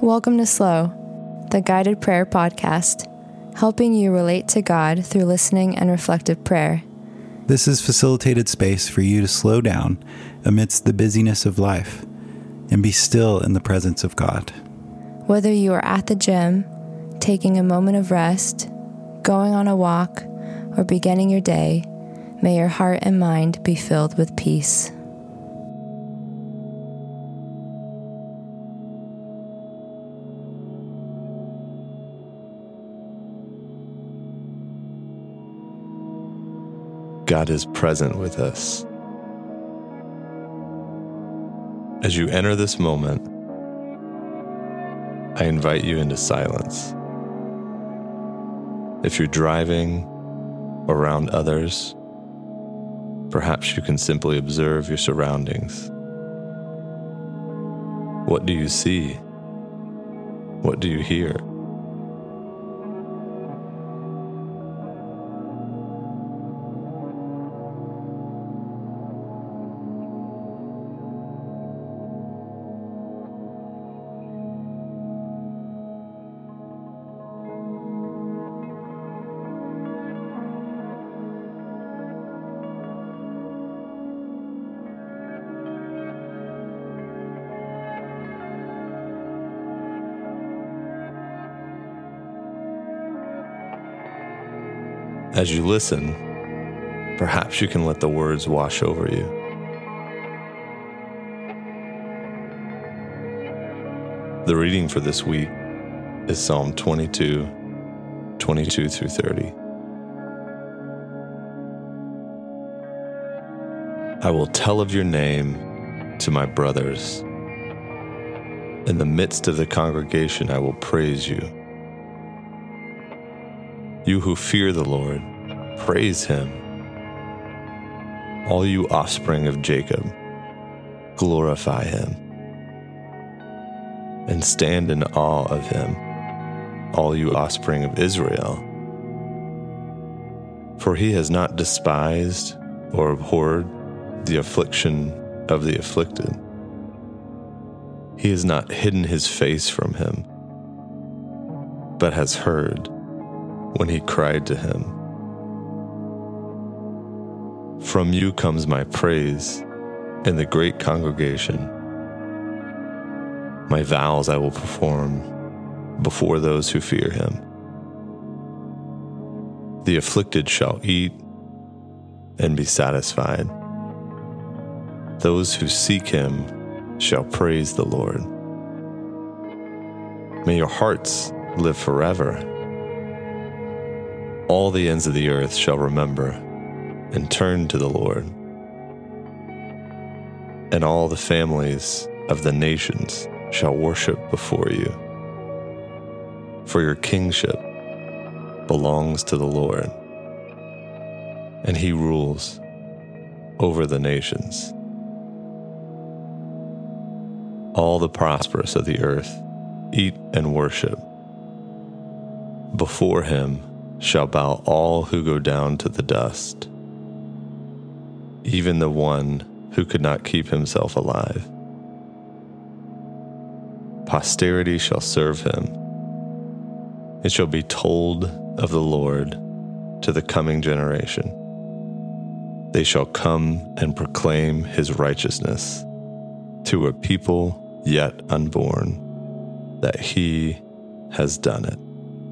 Welcome to Slow, the guided prayer podcast, helping you relate to God through listening and reflective prayer. This is facilitated space for you to slow down amidst the busyness of life and be still in the presence of God. Whether you are at the gym, taking a moment of rest, going on a walk, or beginning your day, may your heart and mind be filled with peace. God is present with us. As you enter this moment, I invite you into silence. If you're driving or around others, perhaps you can simply observe your surroundings. What do you see? What do you hear? As you listen, perhaps you can let the words wash over you. The reading for this week is Psalm 22, 22 through 30. I will tell of your name to my brothers. In the midst of the congregation, I will praise you. You who fear the Lord, praise him. All you offspring of Jacob, glorify him. And stand in awe of him, all you offspring of Israel. For he has not despised or abhorred the affliction of the afflicted. He has not hidden his face from him, but has heard when he cried to him. From you comes my praise in the great congregation. My vows I will perform before those who fear him. The afflicted shall eat and be satisfied. Those who seek him shall praise the Lord. May your hearts live forever. All the ends of the earth shall remember and turn to the Lord, and all the families of the nations shall worship before you. For your kingship belongs to the Lord, and he rules over the nations. All the prosperous of the earth eat and worship. Before him shall bow all who go down to the dust, even the one who could not keep himself alive. Posterity shall serve him. It shall be told of the Lord to the coming generation. They shall come and proclaim his righteousness to a people yet unborn, that he has done it.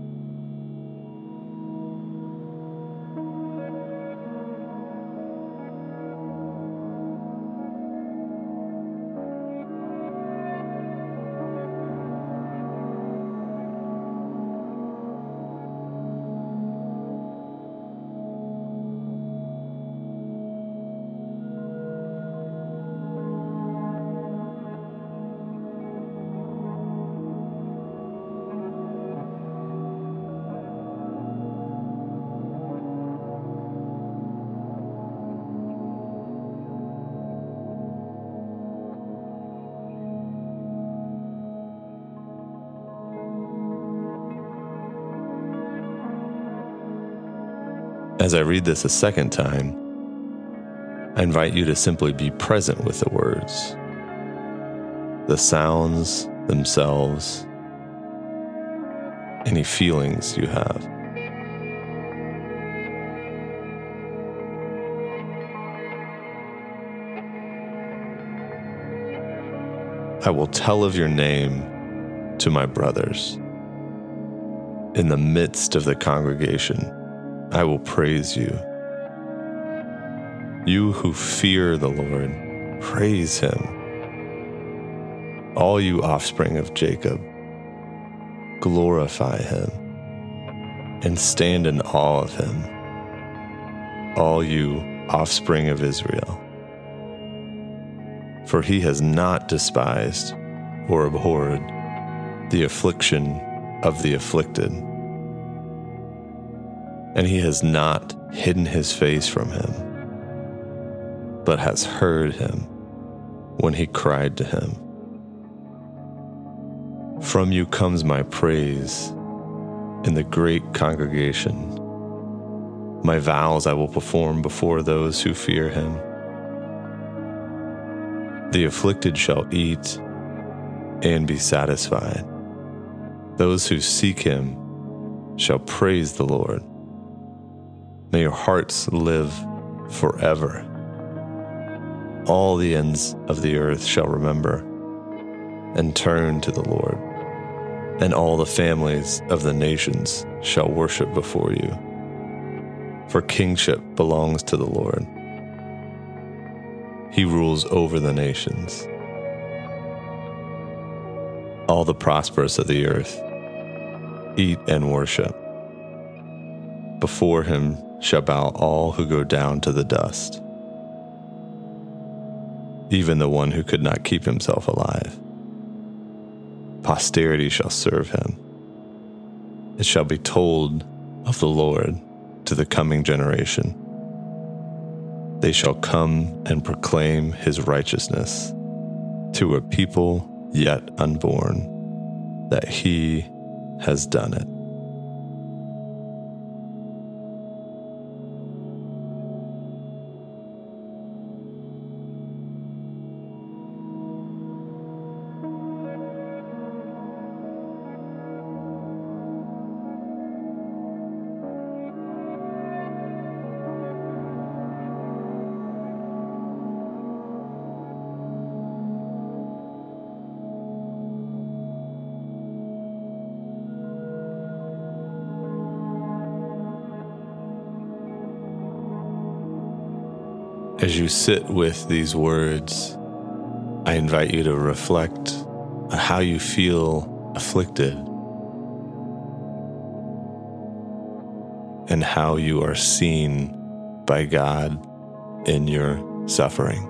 As I read this a second time, I invite you to simply be present with the words. The sounds themselves any feelings you have. I will tell of your name to my brothers. In the midst of the congregation, I will praise you. You who fear the Lord, praise him. All you offspring of Jacob, glorify him and stand in awe of him. All you offspring of Israel. For he has not despised or abhorred the affliction of the afflicted, and he has not hidden his face from him, but has heard him when he cried to him. From you comes my praise in the great congregation. My vows I will perform before those who fear him. The afflicted shall eat and be satisfied. Those who seek him shall praise the Lord. May your hearts live forever. All the ends of the earth shall remember and turn to the Lord, and all the families of the nations shall worship before you. For kingship belongs to the Lord. He rules over the nations. All the prosperous of the earth eat and worship. Before him shall bow all who go down to the dust, even the one who could not keep himself alive. Posterity shall serve him. It shall be told of the Lord to the coming generation. They shall come and proclaim his righteousness to a people yet unborn, that he has done it. As you sit with these words, I invite you to reflect on how you feel afflicted and how you are seen by God in your suffering.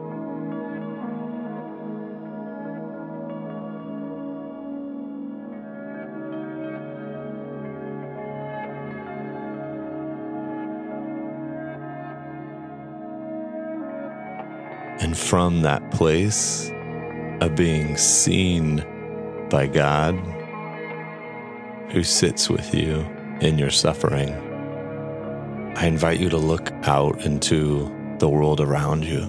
And from that place of being seen by God, who sits with you in your suffering, I invite you to look out into the world around you,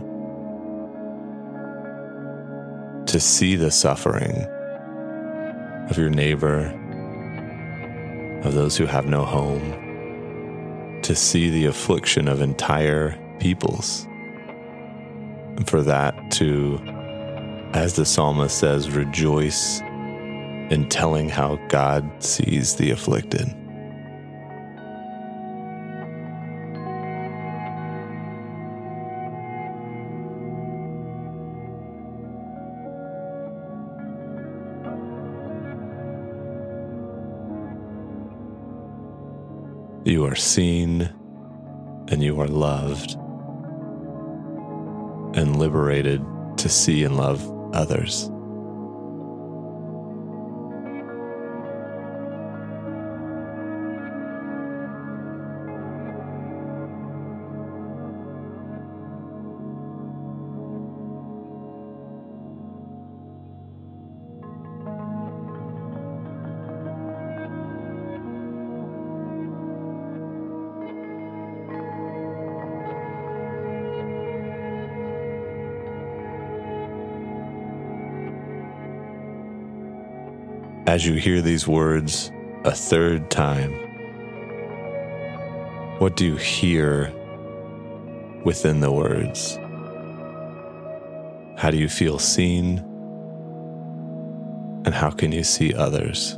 to see the suffering of your neighbor, of those who have no home, to see the affliction of entire peoples. And for that to, as the psalmist says, rejoice in telling how God sees the afflicted. You are seen and you are loved and liberated to see and love others. As you hear these words, a third time. What do you hear within the words? How do you feel seen? And how can you see others?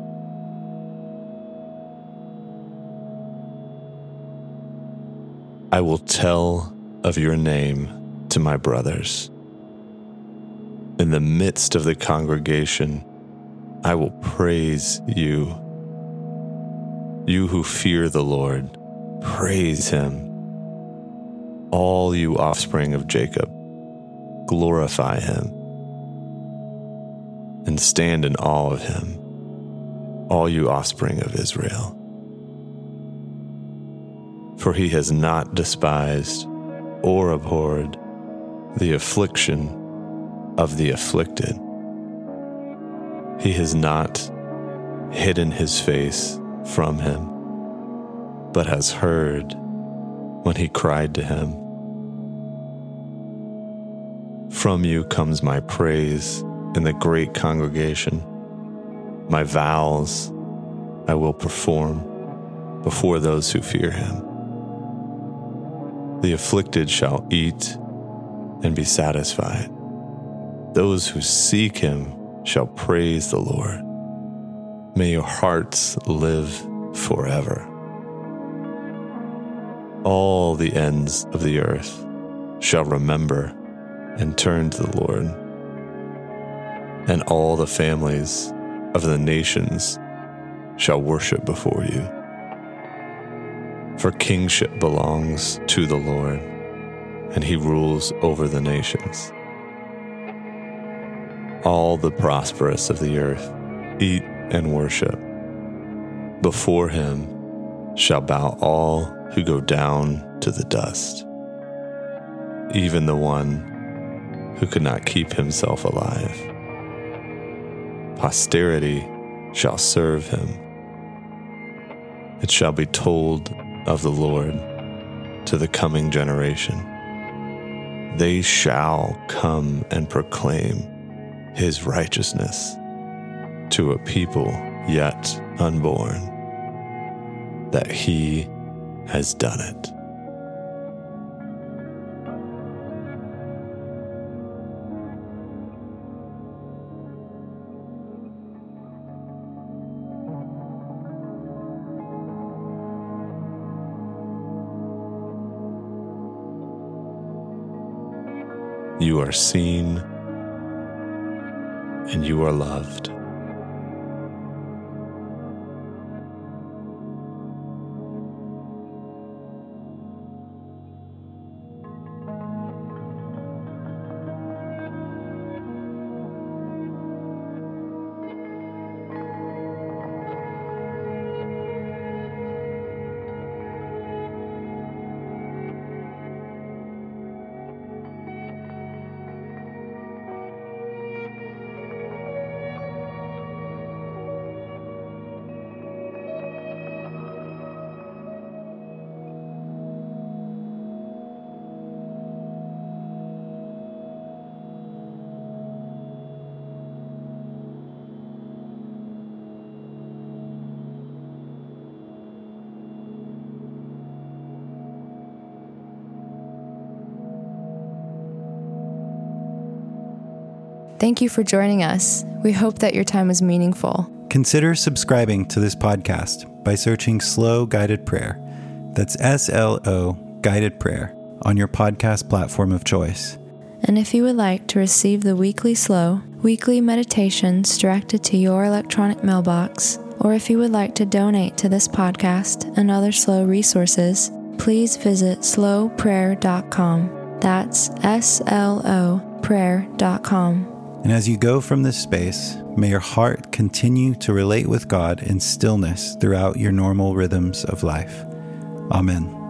I will tell of your name to my brothers. In the midst of the congregation, I will praise you. You who fear the Lord, praise him. All you offspring of Jacob, glorify him. And stand in awe of him, all you offspring of Israel. For he has not despised or abhorred the affliction of the afflicted. He has not hidden his face from him, but has heard when he cried to him. From you comes my praise in the great congregation. My vows I will perform before those who fear him. The afflicted shall eat and be satisfied. Those who seek him shall praise the Lord. May your hearts live forever. All the ends of the earth shall remember and turn to the Lord, and all the families of the nations shall worship before you. For kingship belongs to the Lord, and he rules over the nations. All the prosperous of the earth eat and worship. Before him shall bow all who go down to the dust, even the one who could not keep himself alive. Posterity shall serve him. It shall be told of the Lord to the coming generation. They shall come and proclaim his righteousness to a people yet unborn, that he has done it. You are seen and you are loved. Thank you for joining us. We hope that your time was meaningful. Consider subscribing to this podcast by searching Slow Guided Prayer. That's SLO Guided Prayer on your podcast platform of choice. And if you would like to receive the weekly meditations directed to your electronic mailbox, or if you would like to donate to this podcast and other Slow resources, please visit slowprayer.com. That's SLO prayer.com. And as you go from this space, may your heart continue to relate with God in stillness throughout your normal rhythms of life. Amen.